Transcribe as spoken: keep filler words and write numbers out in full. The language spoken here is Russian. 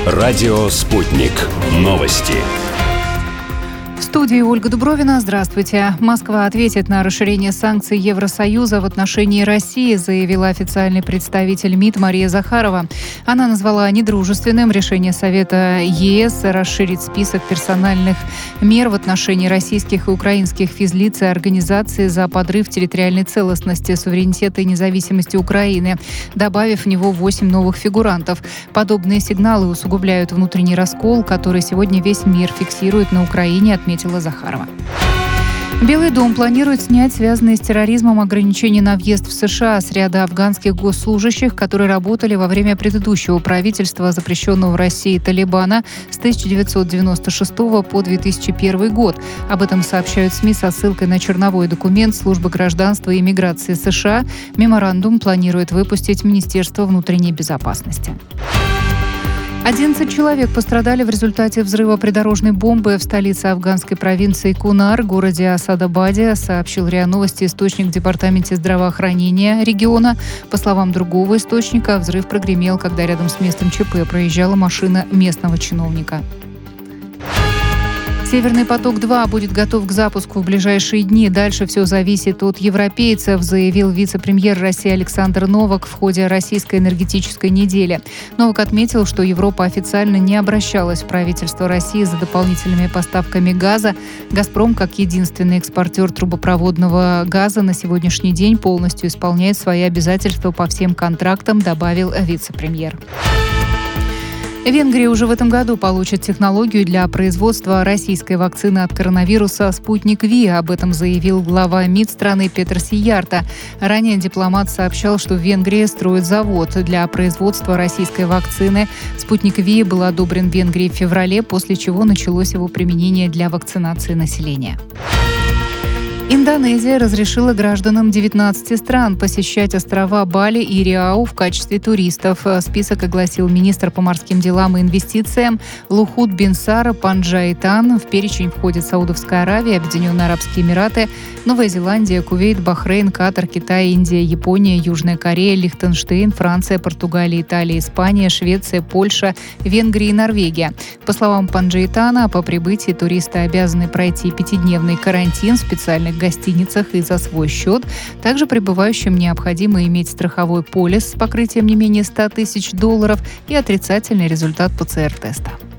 Радио «Спутник». Новости. В студии Ольга Дубровина. Здравствуйте. Москва ответит на расширение санкций Евросоюза в отношении России, заявила официальный представитель МИД Мария Захарова. Она назвала недружественным решение Совета ЕС расширить список персональных мер в отношении российских и украинских физлиц и организаций за подрыв территориальной целостности, суверенитета и независимости Украины, добавив в него восемь новых фигурантов. Подобные сигналы усугубляют внутренний раскол, который сегодня весь мир фиксирует на Украине, отметила Захарова. Белый дом планирует снять связанные с терроризмом ограничения на въезд в США с ряда афганских госслужащих, которые работали во время предыдущего правительства, запрещенного в России Талибана с тысяча девятьсот девяносто шестого по две тысячи первый год. Об этом сообщают СМИ со ссылкой на черновой документ Службы гражданства и иммиграции США. Меморандум планирует выпустить Министерство внутренней безопасности. одиннадцать человек пострадали в результате взрыва придорожной бомбы в столице афганской провинции Кунар, городе Асадабаде, сообщил РИА Новости источник в департаменте здравоохранения региона. По словам другого источника, взрыв прогремел, когда рядом с местом ЧП проезжала машина местного чиновника. «Северный поток-два будет готов к запуску в ближайшие дни. Дальше все зависит от европейцев», заявил вице-премьер России Александр Новак в ходе российской энергетической недели. Новак отметил, что Европа официально не обращалась в правительство России за дополнительными поставками газа. «Газпром», как единственный экспортер трубопроводного газа, на сегодняшний день полностью исполняет свои обязательства по всем контрактам, добавил вице-премьер. Венгрия уже в этом году получит технологию для производства российской вакцины от коронавируса «Спутник Ви». Об этом заявил глава МИД страны Петр Сиярто. Ранее дипломат сообщал, что в Венгрии строят завод для производства российской вакцины. «Спутник Ви» был одобрен в Венгрии в феврале, после чего началось его применение для вакцинации населения. Индонезия разрешила гражданам девятнадцати стран посещать острова Бали и Риау в качестве туристов. Список огласил министр по морским делам и инвестициям Лухут Бинсар Панджаитан. В перечень входят Саудовская Аравия, Объединенные Арабские Эмираты, Новая Зеландия, Кувейт, Бахрейн, Катар, Китай, Индия, Япония, Южная Корея, Лихтенштейн, Франция, Португалия, Италия, Испания, Швеция, Польша, Венгрия и Норвегия. По словам Панджаитана, по прибытии туристы обязаны пройти пятидневный карантин в специальных гостиницах и за свой счет. Также прибывающим необходимо иметь страховой полис с покрытием не менее ста тысяч долларов и отрицательный результат ПЦР-теста.